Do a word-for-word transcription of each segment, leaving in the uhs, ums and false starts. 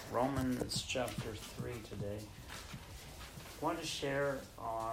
Romans chapter three today. I want to share on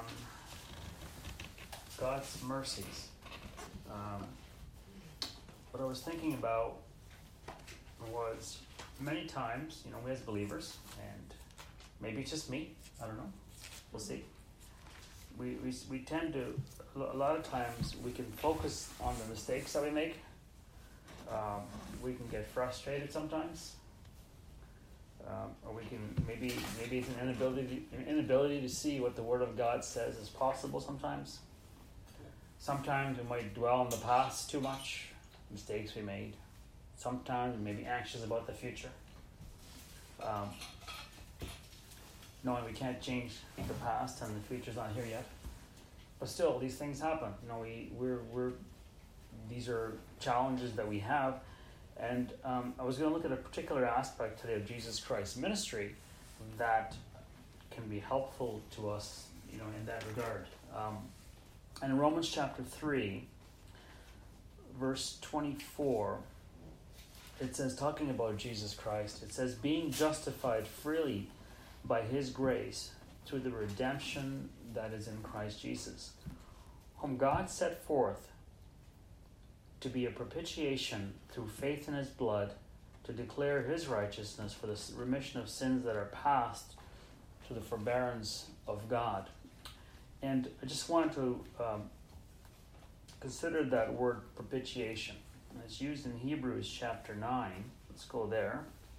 God's mercies. Um, what I was thinking about was many times, you know, we as believers, and maybe it's just me, I don't know, we'll see. We, we, we tend to, a lot of times, we can focus on the mistakes that we make. Um, we can get frustrated sometimes. Um, or we can, maybe maybe it's an inability, an inability to see what the Word of God says is possible sometimes. Sometimes we might dwell on the past too much, mistakes we made. Sometimes we may be anxious about the future. Um, knowing we can't change the past and the future's not here yet. But still, these things happen. You know, we, we're, we're, these are challenges that we have. And um, I was going to look at a particular aspect today of Jesus Christ's ministry that can be helpful to us, you know, in that regard. Um, and in Romans chapter three, verse twenty-four, it says, talking about Jesus Christ, it says, being justified freely by his grace through the redemption that is in Christ Jesus, whom God set forth to be a propitiation through faith in his blood, to declare his righteousness for the remission of sins that are past to the forbearance of God. And I just wanted to um, consider that word propitiation. It's used in Hebrews chapter nine. Let's go there.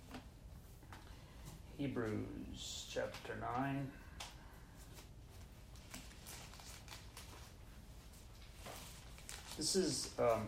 Hebrews chapter nine. This is um,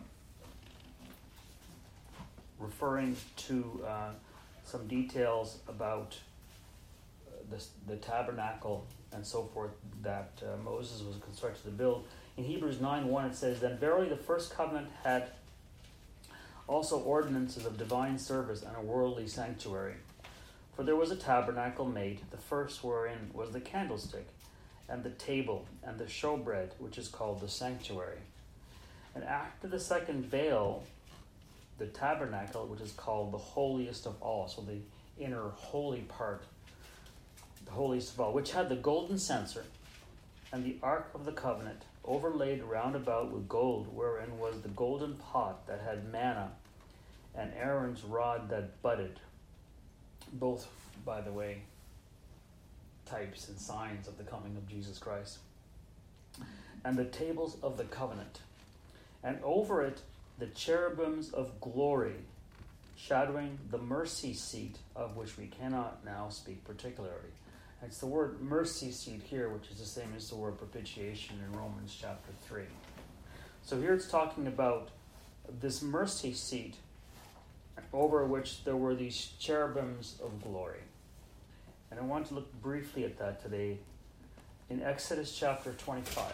referring to uh, some details about uh, the, the tabernacle and so forth that uh, Moses was constructed to build. In Hebrews nine one it says, then verily the first covenant had also ordinances of divine service and a worldly sanctuary. For there was a tabernacle made, the first wherein was the candlestick, and the table, and the showbread, which is called the sanctuary. And after the second veil, the tabernacle, which is called the holiest of all, so the inner holy part, the holiest of all, which had the golden censer and the ark of the covenant overlaid round about with gold, wherein was the golden pot that had manna and Aaron's rod that budded, both, by the way, types and signs of the coming of Jesus Christ, and the tables of the covenant, and over it the cherubims of glory, shadowing the mercy seat, of which we cannot now speak particularly. It's the word mercy seat here, which is the same as the word propitiation in Romans chapter three. So here it's talking about this mercy seat, over which there were these cherubims of glory. And I want to look briefly at that today in Exodus chapter twenty-five.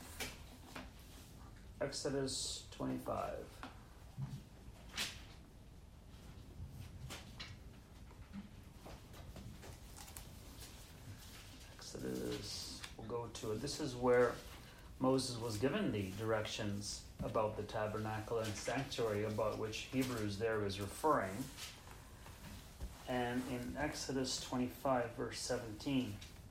Exodus twenty-five. Exodus, we'll go to it. This is where Moses was given the directions about the tabernacle and sanctuary, about which Hebrews there is referring. And in Exodus twenty-five, verse seventeen,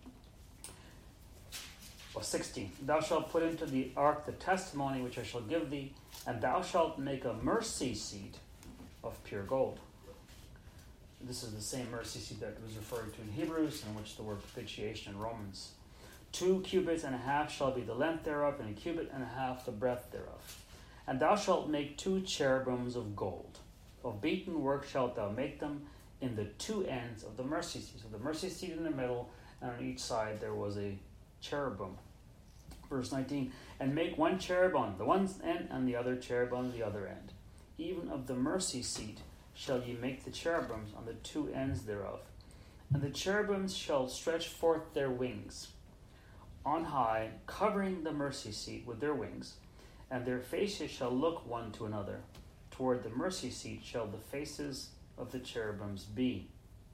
or sixteen, thou shalt put into the ark the testimony which I shall give thee, and thou shalt make a mercy seat of pure gold. This is the same mercy seat that was referred to in Hebrews, in which the word propitiation in Romans. Two cubits and a half shall be the length thereof, and a cubit and a half the breadth thereof. And thou shalt make two cherubims of gold. Of beaten work shalt thou make them in the two ends of the mercy seat. So the mercy seat in the middle, and on each side there was a cherubim. Verse nineteen, and make one cherub on the one end, and the other cherub on the other end. Even of the mercy seat shall ye make the cherubims on the two ends thereof. And the cherubims shall stretch forth their wings on high, covering the mercy seat with their wings, and their faces shall look one to another. Toward the mercy seat shall the faces of the cherubims be.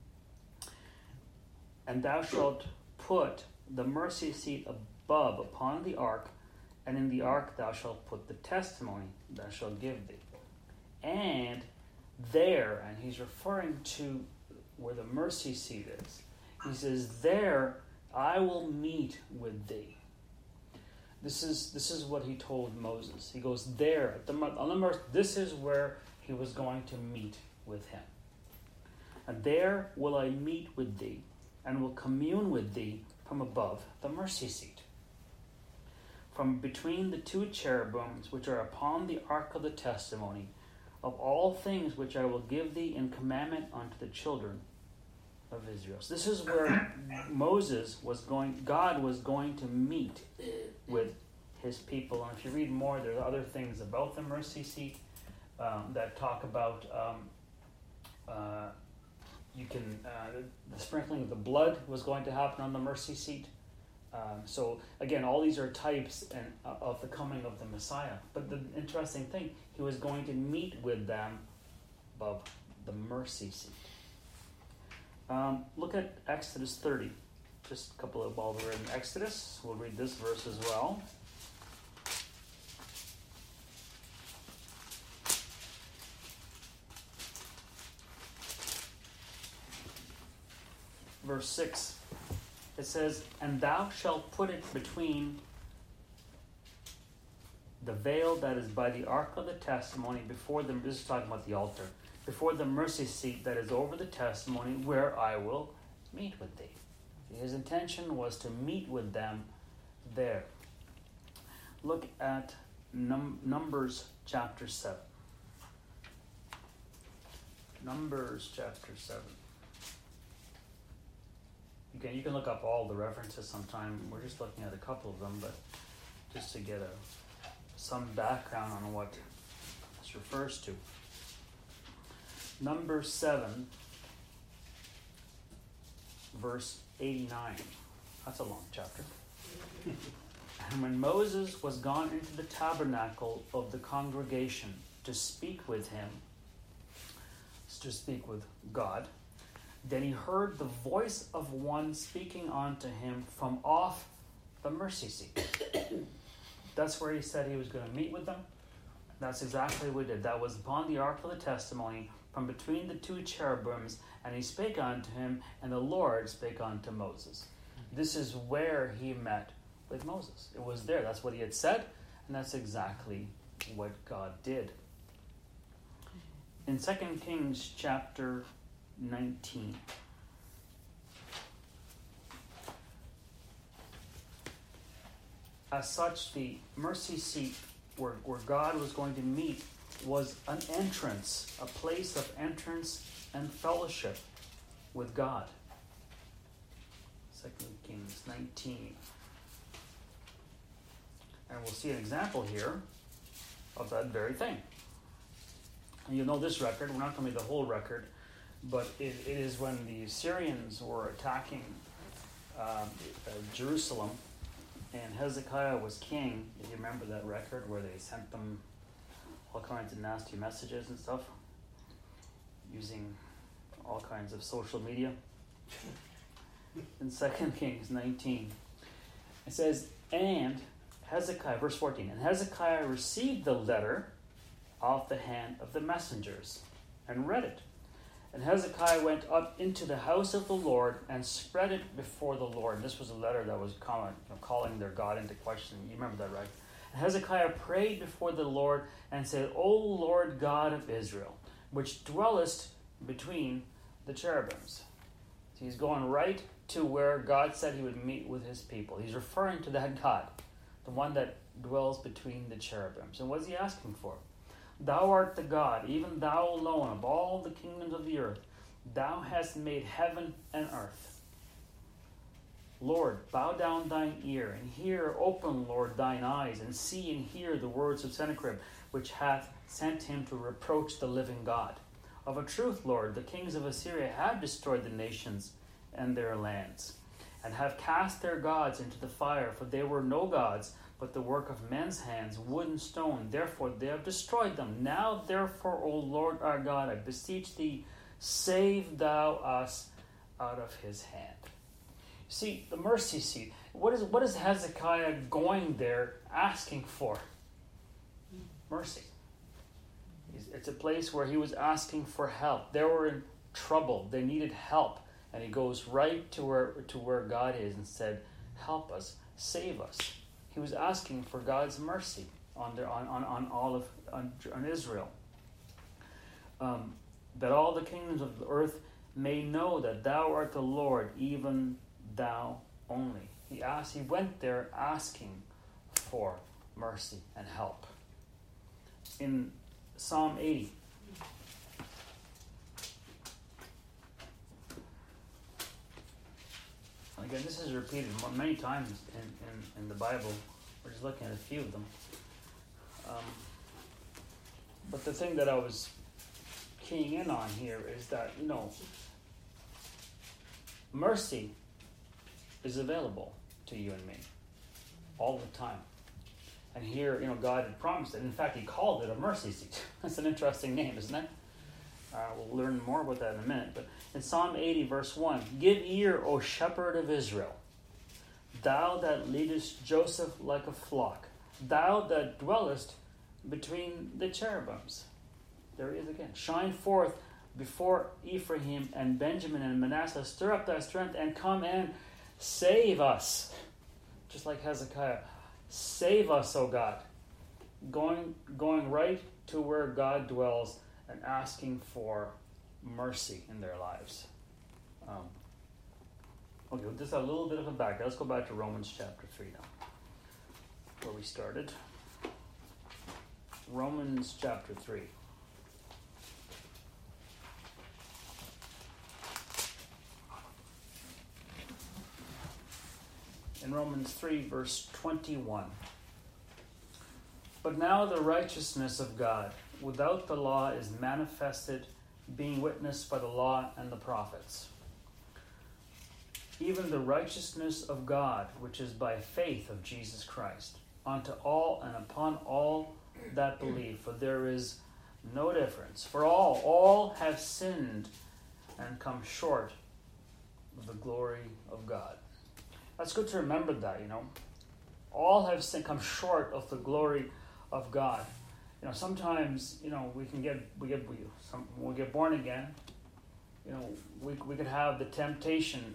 And thou shalt put the mercy seat above upon the ark, and in the ark thou shalt put the testimony that I shall give thee. And there, and he's referring to where the mercy seat is. He says, there I will meet with thee. This is this is what he told Moses. He goes, there, at the, on the mercy, this is where he was going to meet with him. And there will I meet with thee, and will commune with thee from above the mercy seat. From between the two cherubims which are upon the ark of the testimony, of all things which I will give thee in commandment unto the children of Israel. So this is where Moses was going, God was going to meet with his people. And if you read more, there are other things about the mercy seat um, that talk about um, uh, you can uh, the, the sprinkling of the blood was going to happen on the mercy seat. Um, so again, all these are types and uh, of the coming of the Messiah. But the interesting thing, he was going to meet with them above the mercy seat. Um, look at Exodus thirty. Just a couple of while we're in Exodus, we'll read this verse as well. Verse six. It says, and thou shalt put it between the veil that is by the ark of the testimony before the, this is talking about the altar, before the mercy seat that is over the testimony, where I will meet with thee. His intention was to meet with them there. Look at num- Numbers chapter seven. Numbers chapter seven. You can, you can look up all the references sometime. We're just looking at a couple of them, but just to get a some background on what this refers to. Number seven, verse eighty-nine. That's a long chapter. And when Moses was gone into the tabernacle of the congregation to speak with him, to speak with God, then he heard the voice of one speaking unto him from off the mercy seat. That's where he said he was going to meet with them. That's exactly what he did. That was upon the ark of the testimony, from between the two cherubims, and he spake unto him, and the Lord spake unto Moses. This is where he met with Moses. It was there. That's what he had said, and that's exactly what God did. In Second Kings chapter nineteen. As such, the mercy seat where, where God was going to meet was an entrance, a place of entrance and fellowship with God. Second Kings nineteen. And we'll see an example here of that very thing. And you'll know this record. We're not going to read the whole record, but it, it is when the Syrians were attacking um, uh, Jerusalem, and Hezekiah was king. If you remember that record where they sent them all kinds of nasty messages and stuff, using all kinds of social media. In Second Kings nineteen, it says, and Hezekiah, verse fourteen, and Hezekiah received the letter off the hand of the messengers and read it. And Hezekiah went up into the house of the Lord and spread it before the Lord. And this was a letter that was calling, you know, calling their God into question. You remember that, right? And Hezekiah prayed before the Lord and said, O Lord God of Israel, which dwellest between the cherubims. So he's going right to where God said he would meet with his people. He's referring to that God, the one that dwells between the cherubims. And what is he asking for? Thou art the God, even thou alone, of all the kingdoms of the earth. Thou hast made heaven and earth. Lord, bow down thine ear, and hear, open, Lord, thine eyes, and see and hear the words of Sennacherib, which hath sent him to reproach the living God. Of a truth, Lord, the kings of Assyria have destroyed the nations and their lands, and have cast their gods into the fire, for they were no gods, but the work of men's hands, wood and stone. Therefore they have destroyed them. Now therefore, O Lord our God, I beseech thee, save thou us out of his hand. See, the mercy seat. What is what is Hezekiah going there asking for? Mercy. It's a place where he was asking for help. There were trouble. They needed help. And he goes right to where to where God is and said, help us, save us. He was asking for God's mercy on their, on, on, on all of on, on Israel. Um, that all the kingdoms of the earth may know that thou art the Lord, even thou only. He asked, he went there asking for mercy and help. In Psalm eighty, again, this is repeated many times in, in, in the Bible. We're just looking at a few of them. Um, but the thing that I was keying in on here is that, you know, mercy is available to you and me all the time. And here, you know, God had promised it. In fact, he called it a mercy seat. That's an interesting name, isn't it? Uh, we'll learn more about that in a minute. But in Psalm eighty, verse one, give ear, O shepherd of Israel, thou that leadest Joseph like a flock, thou that dwellest between the cherubims. There he is again. Shine forth before Ephraim and Benjamin and Manasseh. Stir up thy strength and come and save us. Just like Hezekiah. Save us, O God. Going, going right to where God dwells and asking for mercy in their lives. Um, okay, just a little bit of a back. Let's go back to Romans chapter three now, where we started. Romans chapter three. In Romans three, verse twenty-one. But now the righteousness of God without the law is manifested, being witnessed by the law and the prophets. Even the righteousness of God, which is by faith of Jesus Christ, unto all and upon all that believe. For there is no difference. For all, all have sinned and come short of the glory of God. That's good to remember that, you know. All have sinned, come short of the glory of God. You know, sometimes, you know, we can get, we get, we, some, when we get born again, you know, we we could have the temptation,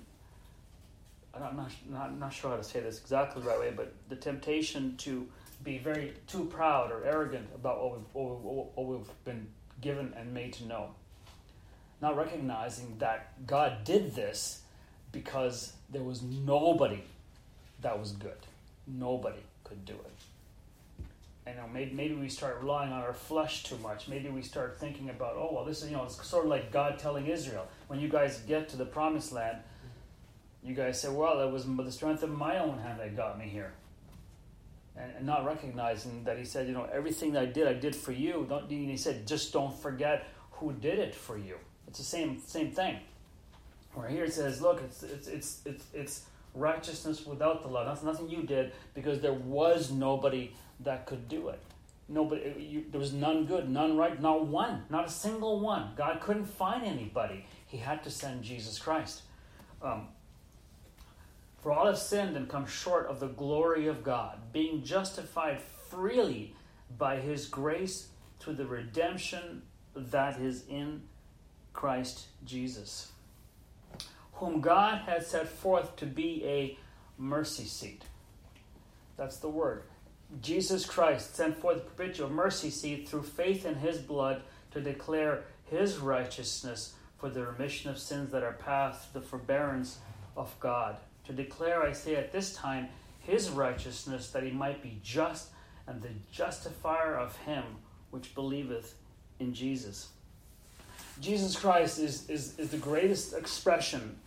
I'm not, not, not sure how to say this exactly the right way, but the temptation to be very too proud or arrogant about what we've, what we've, what we've been given and made to know. Not recognizing that God did this because there was nobody that was good. Nobody could do it. And you know, maybe, maybe we start relying on our flesh too much. Maybe we start thinking about, oh, well, this is, you know, it's sort of like God telling Israel. When you guys get to the promised land, you guys say, well, it was the strength of my own hand that got me here. And, and not recognizing that he said, you know, everything that I did, I did for you. Don't, he said, just don't forget who did it for you. It's the same same thing. Where here it says, look, it's it's it's it's, it's righteousness without the law. That's nothing you did, because there was nobody that could do it. Nobody, you, there was none good, none right, not one, not a single one. God couldn't find anybody. He had to send Jesus Christ. Um, For all have sinned and come short of the glory of God, being justified freely by his grace through the redemption that is in Christ Jesus, whom God has set forth to be a mercy seat. That's the word. Jesus Christ sent forth a perpetual mercy seat through faith in his blood to declare his righteousness for the remission of sins that are past the forbearance of God. To declare, I say at this time, his righteousness, that he might be just and the justifier of him which believeth in Jesus. Jesus Christ is, is, is the greatest expression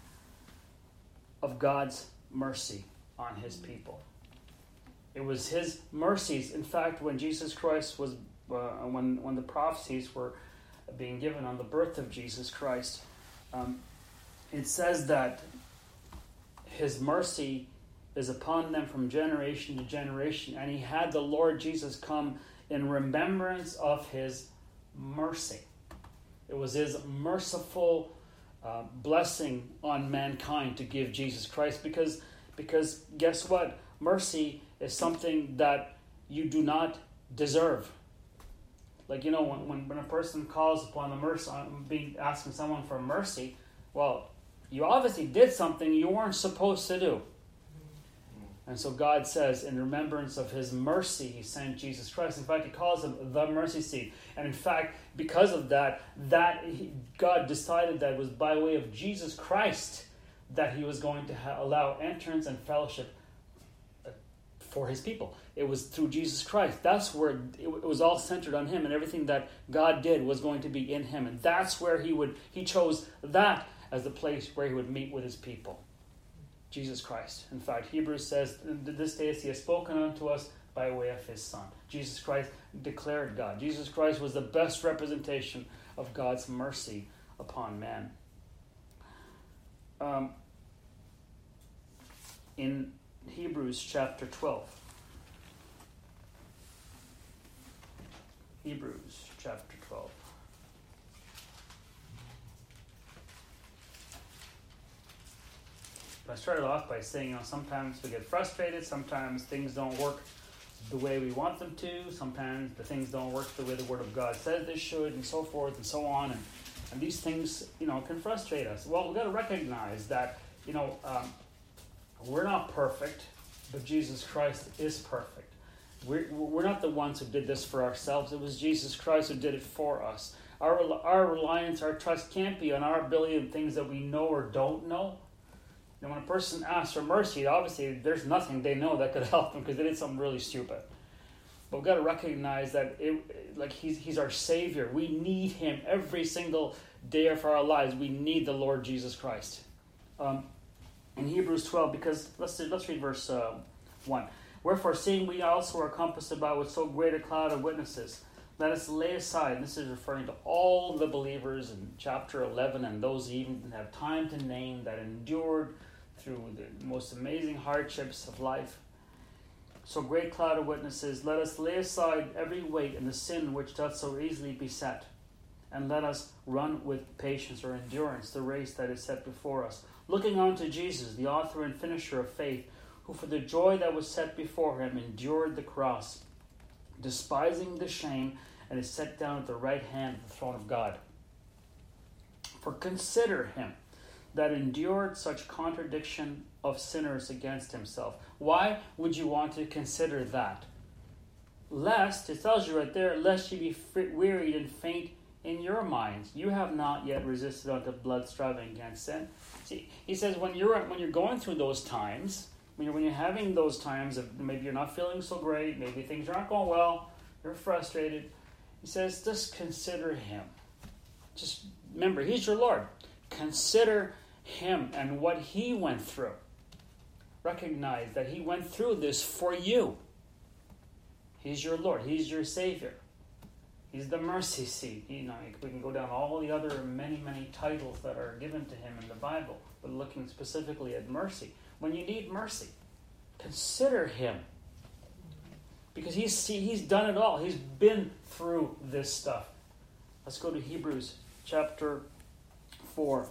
of God's mercy on his people. It was his mercies. In fact, when Jesus Christ was, uh, when, when the prophecies were being given on the birth of Jesus Christ, um, it says that his mercy is upon them from generation to generation, and he had the Lord Jesus come in remembrance of his mercy. It was his merciful uh, blessing on mankind to give Jesus Christ, because, because guess what? Mercy is something that you do not deserve. Like, you know, when, when, when a person calls upon the mercy, being asking someone for mercy, well, you obviously did something you weren't supposed to do. And so God says, in remembrance of his mercy, he sent Jesus Christ. In fact, he calls him the mercy seat. And in fact, because of that, that he, God decided that it was by way of Jesus Christ that he was going to ha- allow entrance and fellowship for his people. It was through Jesus Christ. That's where it, it was all centered on him, and everything that God did was going to be in him. And that's where he would, he chose that as the place where he would meet with his people. Jesus Christ. In fact, Hebrews says, this day he has spoken unto us by way of his Son. Jesus Christ declared God. Jesus Christ was the best representation of God's mercy upon man. Um, in Hebrews chapter twelve. Hebrews chapter twelve. I started off by saying, you know, sometimes we get frustrated, sometimes things don't work the way we want them to, sometimes the things don't work the way the Word of God says they should, and so forth and so on, and, and these things, you know, can frustrate us. Well, we've got to recognize that, you know, um, we're not perfect, but Jesus Christ is perfect. We're, we're not the ones who did this for ourselves. It was Jesus Christ who did it for us. Our, our reliance, our trust can't be on our ability and things that we know or don't know. And when a person asks for mercy, obviously there's nothing they know that could help them because they did something really stupid. But we've got to recognize that it, like he's he's our Savior. We need him every single day of our lives. We need the Lord Jesus Christ. Um, in Hebrews twelve, because let's let's read verse uh, one. Wherefore, seeing we also are compassed about with so great a cloud of witnesses, let us lay aside, and this is referring to all the believers in chapter eleven and those even didn't have time to name that endured through the most amazing hardships of life. So great cloud of witnesses, let us lay aside every weight and the sin which doth so easily beset, and let us run with patience or endurance the race that is set before us, looking unto Jesus, the author and finisher of faith, who for the joy that was set before him endured the cross, despising the shame, and is set down at the right hand of the throne of God. For consider him that endured such contradiction of sinners against himself. Why would you want to consider that? Lest, it tells you right there, lest you be wearied and faint in your minds. You have not yet resisted unto blood striving against sin. See, he says when you're when you're going through those times, when you're when you're having those times of maybe you're not feeling so great, maybe things aren't going well, you're frustrated. He says, just consider him. Just remember, he's your Lord. Consider him and what he went through. Recognize that he went through this for you. He's your Lord. He's your Savior. He's the mercy seat. You know, we can go down all the other many, many titles that are given to him in the Bible, but looking specifically at mercy. When you need mercy, consider him. Because he's he's done it all. He's been through this stuff. Let's go to Hebrews chapter four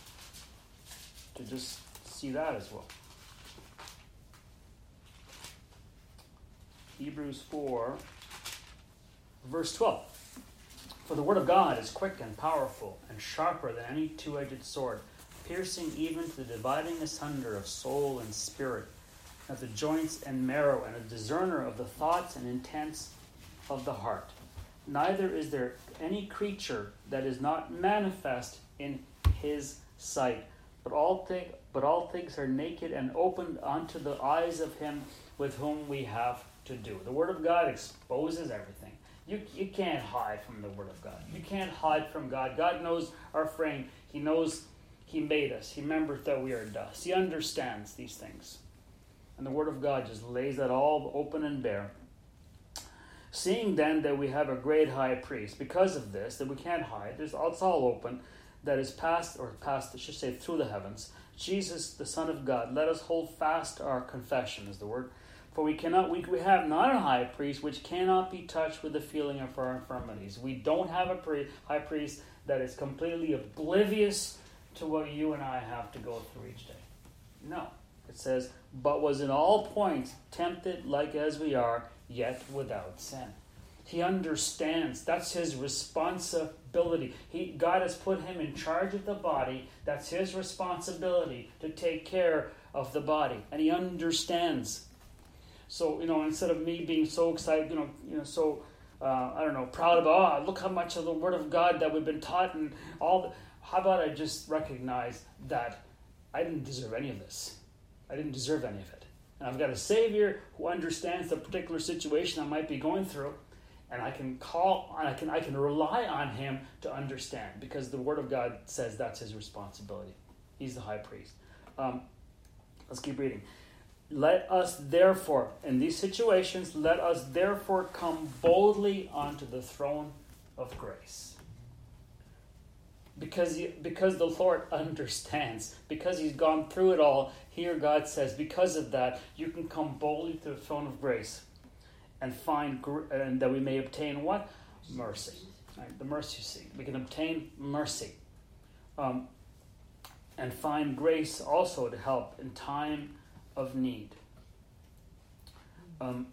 to just see that as well. Hebrews four, verse twelve. For the word of God is quick and powerful and sharper than any two-edged sword, piercing even to the dividing asunder of soul and spirit, of the joints and marrow, and a discerner of the thoughts and intents of the heart. Neither is there any creature that is not manifest in his sight, but all, th- but all things are naked and opened unto the eyes of him with whom we have to do. The Word of God exposes everything. You, you can't hide from the Word of God. You can't hide from God. God knows our frame. He knows he made us. He remembers that we are dust. He understands these things. And the Word of God just lays that all open and bare. Seeing then that we have a great high priest, because of this, that we can't hide, there's, it's all open, that is passed, or passed, I should say, through the heavens, Jesus, the Son of God, let us hold fast our confession, is the word. For we cannot, we, we have not a high priest which cannot be touched with the feeling of our infirmities. We don't have a pre, high priest that is completely oblivious to what you and I have to go through each day. No. It says, but was in all points tempted like as we are, yet without sin. He understands. That's his responsibility. He, God has put him in charge of the body. That's his responsibility to take care of the body. And he understands. So, you know, instead of me being so excited, you know, you know, so, uh, I don't know, proud about, oh, look how much of the Word of God that we've been taught and all, the, how about I just recognize that I didn't deserve any of this. I didn't deserve any of it. And I've got a Savior who understands the particular situation I might be going through. And I can call, I can I can rely on him to understand, because the Word of God says that's his responsibility. He's the high priest. Um, let's keep reading. Let us therefore, in these situations, let us therefore come boldly onto the throne of grace. Because, he, because the Lord understands, because he's gone through it all, here God says, because of that, you can come boldly to the throne of grace. And find, and that we may obtain what? Mercy. Right? The mercy seat. We can obtain mercy. Um, and find grace also to help in time of need. Um,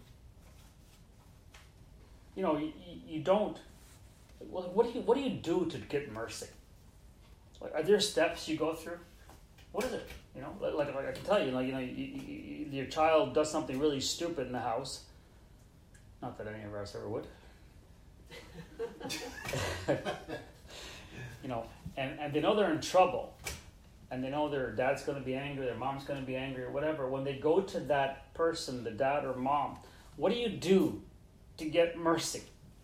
you know, you, you don't, what do you, what do you do to get mercy? Like, are there steps you go through? What is it? You know, like, like I can tell you, like, you know, you, you, your child does something really stupid in the house. Not that any of us ever would. You know, and, and they know they're in trouble. And they know their dad's going to be angry, their mom's going to be angry, or whatever. When they go to that person, the dad or mom, what do you do to get mercy?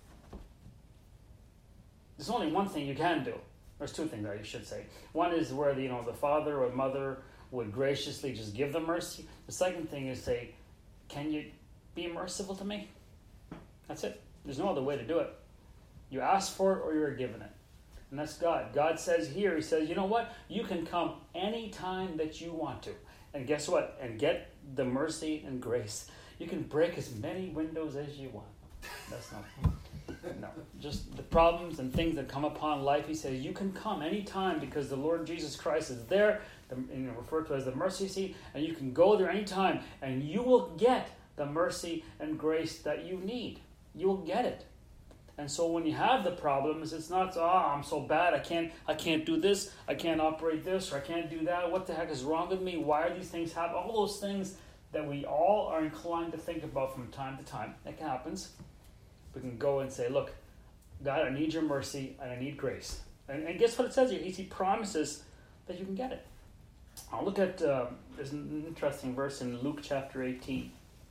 There's only one thing you can do. There's two things that you should say. One is where, you know, the father or mother would graciously just give them mercy. The second thing is say, can you be merciful to me? That's it. There's no other way to do it. You ask for it or you're given it. And that's God. God says here, he says, you know what? You can come anytime that you want to. And guess what? And get the mercy and grace. You can break as many windows as you want. That's not... No. Just the problems and things that come upon life, he says, you can come anytime because the Lord Jesus Christ is there, the, you know, referred to as the mercy seat, and you can go there anytime, and you will get the mercy and grace that you need. You will get it. And so when you have the problems, it's not, oh, I'm so bad, I can't I can't do this, I can't operate this, or I can't do that. What the heck is wrong with me? Why are these things happening? All those things that we all are inclined to think about from time to time. That happens. We can go and say, look, God, I need your mercy and I need grace. And, and guess what it says here? He, he promises that you can get it. I'll look at, uh, there's an interesting verse in Luke chapter eighteen.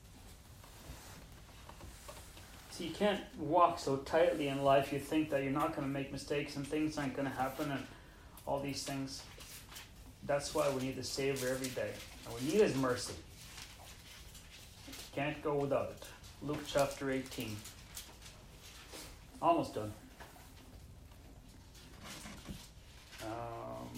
See, you can't walk so tightly in life. You think that you're not going to make mistakes and things aren't going to happen and all these things. That's why we need the Savior every day. And we need his mercy. Can't go without it. Luke chapter eighteen. Almost done. Um,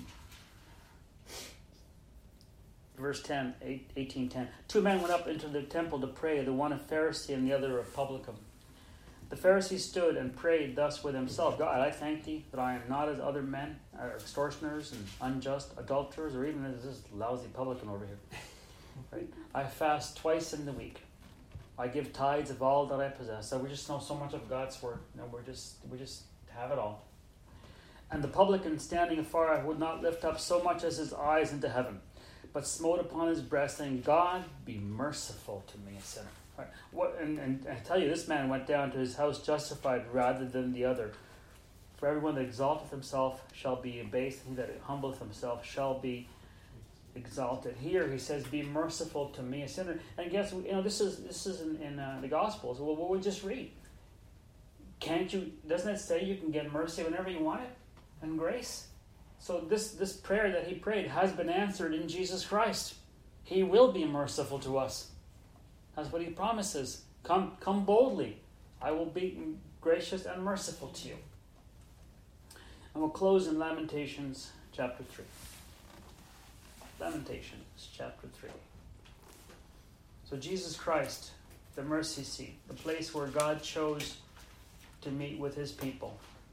verse ten, eighteen ten. Two men went up into the temple to pray, the one a Pharisee and the other a publican. The Pharisee stood and prayed thus with himself, God, I thank thee that I am not as other men, uh, extortioners and unjust adulterers, or even as this lousy publican over here. Right? I fast twice in the week. I give tithes of all that I possess. So we just know so much of God's word. You know, we're just we just have it all. And the publican, standing afar, would not lift up so much as his eyes into heaven, but smote upon his breast, saying, God, be merciful to me, a sinner. Right. What, and, and I tell you, this man went down to his house justified rather than the other. For everyone that exalteth himself shall be abased, and he that humbleth himself shall be exalted. Here he says, be merciful to me, a sinner. And guess, you know, this is this is in, in uh, the Gospels. Well, what we just read. Can't you, doesn't it say you can get mercy whenever you want it? And grace? So this, this prayer that he prayed has been answered in Jesus Christ. He will be merciful to us. That's what he promises. Come, come boldly. I will be gracious and merciful to you. And we'll close in Lamentations chapter three. Lamentations chapter three. So Jesus Christ, the mercy seat, the place where God chose to meet with his people.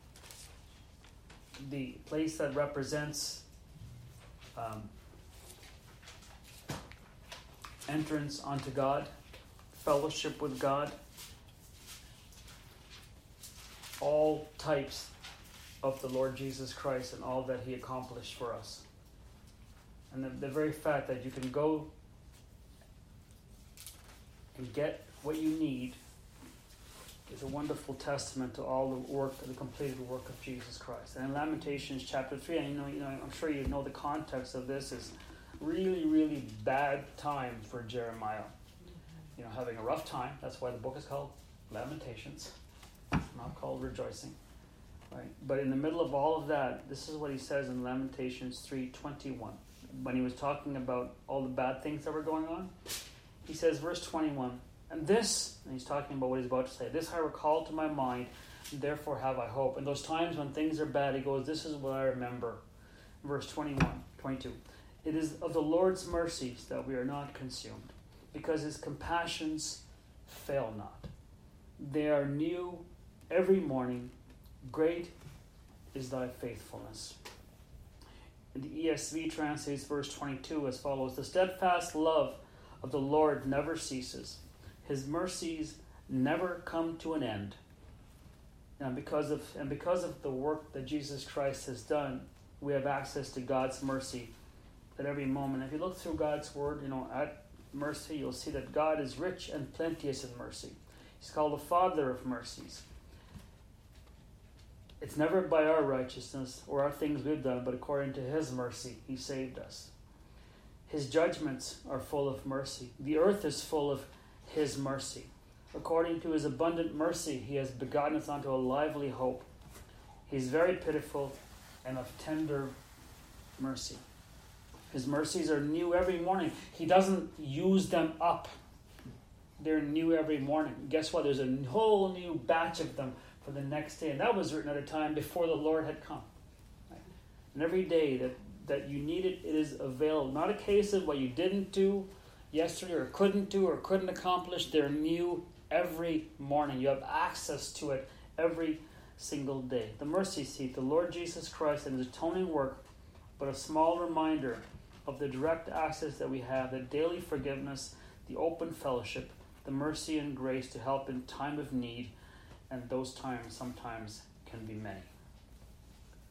The place that represents um, entrance onto God, fellowship with God. all types of the Lord Jesus Christ and all that he accomplished for us. And the, the very fact that you can go and get what you need is a wonderful testament to all the work, the completed work of Jesus Christ. And in Lamentations chapter three, and you know, you know, I'm sure you know the context of this, is really, really bad time for Jeremiah. You know, having a rough time. That's why the book is called Lamentations, not called Rejoicing. Right? But in the middle of all of that, this is what he says in Lamentations three twenty-one. When he was talking about all the bad things that were going on, he says, verse twenty-one, and this, and he's talking about what he's about to say, this I recall to my mind, and therefore have I hope. And those times when things are bad, he goes, this is what I remember. Verse twenty-one, twenty-two. It is of the Lord's mercies that we are not consumed, because his compassions fail not. They are new every morning. Great is thy faithfulness. And the E S V translates verse twenty-two as follows. The steadfast love of the Lord never ceases. His mercies never come to an end. And because of and because of the work that Jesus Christ has done, we have access to God's mercy at every moment. If you look through God's word, you know, at mercy, you'll see that God is rich and plenteous in mercy. He's called the Father of mercies. It's never by our righteousness or our things we've done, but according to his mercy, he saved us. His judgments are full of mercy. The earth is full of his mercy. According to his abundant mercy, he has begotten us unto a lively hope. He's very pitiful and of tender mercy. His mercies are new every morning. He doesn't use them up. They're new every morning. Guess what? There's a whole new batch of them for the next day. And that was written at a time before the Lord had come. Right? And every day that, that you need it, it is available. Not a case of what you didn't do yesterday or couldn't do or couldn't accomplish. They're new every morning. You have access to it every single day. The mercy seat, the Lord Jesus Christ and his atoning work, but a small reminder of the direct access that we have, the daily forgiveness, the open fellowship, the mercy and grace to help in time of need, and those times sometimes can be many.